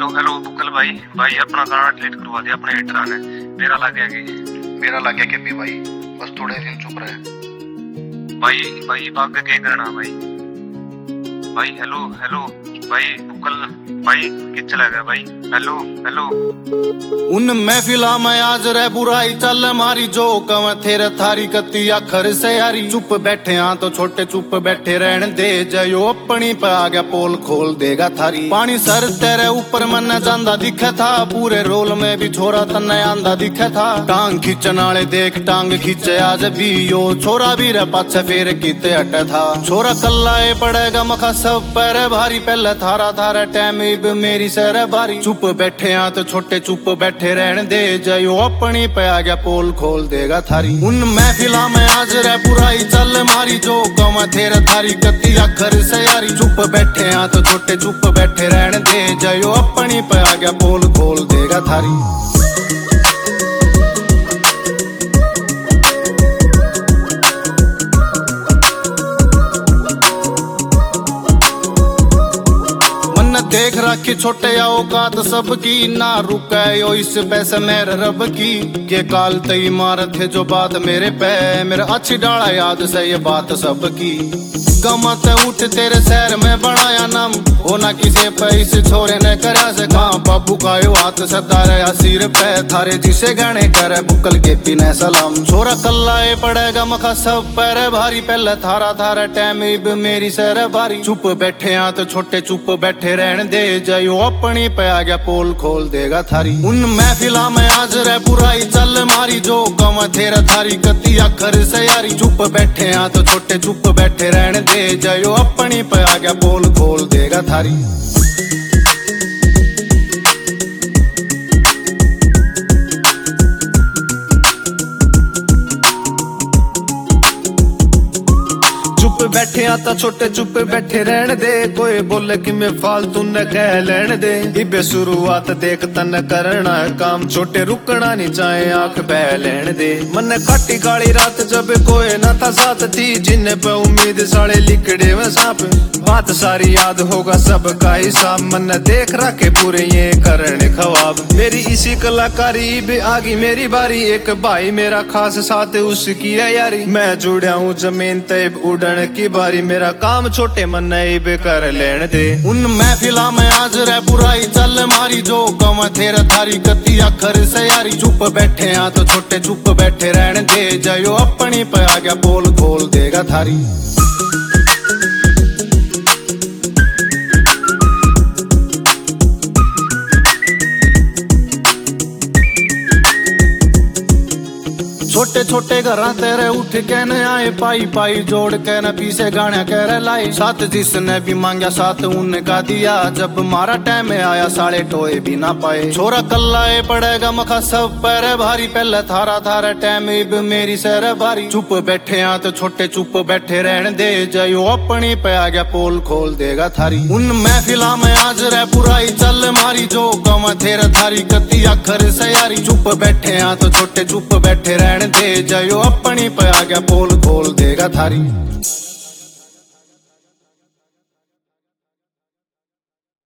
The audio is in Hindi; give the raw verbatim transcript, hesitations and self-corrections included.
हेलो बुकल भाई भाई अपना गाना डिलीट करवा दिया अपने हिटरा ने। मेरा लग गया कि मेरा लग गया कि भी भाई बस थोड़े दिन चुप रहे भाई भाई भाग के करना भाई भाई हेलो हेलो भाई बुकल भाई किच चला गया भाई हेलो हेलो। उन महफिला में आज रह बुराई चल मारी जो कव थेरे थारी कती आखर से यारी। चुप बैठे हाँ तो छोटे चुप बैठे रहने दे जयो अपनी पे आ गया पोल खोल देगा थारी। पानी सर तेरे ऊपर मन जांदा दिखे था पूरे रोल में भी छोरा तन्ने आंदा दिखे था। टांग खींचन वाले देख टांग खींचे आज भी यो छोरा भी रे पाछे फेर कीते हटे था। छोरा कल्लाए पड़ेगा मखा सब पैरे भारी पहले थारा थारा टाइम मेरी सर बारी। चुप बैठे हाँ तो छोटे चुप बैठे रहने दे जयो अपनी पे आ गया पोल खोल देगा थारी। उन महफिला में आज रह बुराई चल मारी जो कम थेरे थारी कती आखर से यारी। चुप बैठे हाँ तो छोटे चुप बैठे रहने दे जयो अपनी पे आ गया पोल खोल देगा थारी। देख रखी छोटे औकात सबकी ना रुका यो इस पैसे मेरे रब की। के काल तई मार थे जो बात मेरे पे मेरा अच्छी डाला याद से ये बात सबकी। कमत उठ तेरे शहर में बनाया नाम हो ना किसी पे इस छोरे ने करा से काम। बाबू का यो हाथ सदा रहा सिर पे थारे जिसे गाने करे बुकल के पीने सलाम। छोरा कल्लाए पड़ेगा मखा सब पैरे भारी पहले थारा थारा टाइम मेरी सर बारी। चुप बैठे हाँ तो छोटे चुप बैठे रहने दे जयो अपनी पे आ गया पोल खोल देगा थारी। उन महफिला में आज रह बुराई चल मारी जो कम थेरा थारी कती आखर से यारी। चुप बैठे हाँ तो छोटे चुप बैठे रहने दे जयो अपनी पे आ गया पोल खोल देगा थारी। बैठे आता छोटे चुप बैठे रहने दे कोई बोले कि मैं फालतू न कह लेने दे। इबे शुरुआत देख तन करना है काम छोटे रुकना नहीं चाहे आंख बह लेने दे। मन काटी काली रात जब कोई न था साथ थी जिन्हें पे उम्मीद साले लिखड़े में सांप। बात सारी याद होगा सबका हिसाब मन देख रखे पूरे ये करने ख्वाब। मेरी इसी कलाकारी इबे आगी मेरी बारी एक भाई मेरा खास साथ उसकी है यारी। मैं जुड़ा हूँ जमीन तैब उड़न की बारी मेरा काम छोटे मन बे कर लेने दे। उन महफिला में आज रह बुराई चल मारी जो कम थेरा थारी कती आखर से यारी। चुप बैठे हाँ तो छोटे चुप बैठे रहने दे जयो अपनी पे आ गया पोल खोल देगा थारी। छोटे छोटे घर तेरे उठ के न आए पाई पाई जोड़ के न पीछे गाने कह लाई। साथ जिसने भी मांगा साथ उनका दिया जब मारा टाइम आया साले टोए भी ना पाए। छोरा कल्लाए पड़ेगा मखा सब पैरे भारी पहले थारा थारा टाइम मेरी सर बारी। चुप बैठे हाँ तो छोटे चुप बैठे रहने दे जयो अपनी पे आ गया पोल खोल देगा थारी। उन महफिला में आज रह बुराई चल मारी जो कम थेरा थारी कती आखर से यारी। चुप बैठे हाँ तो छोटे चुप बैठे रहने दे जयो अपनी पे आ गया पोल खोल देगा थारी।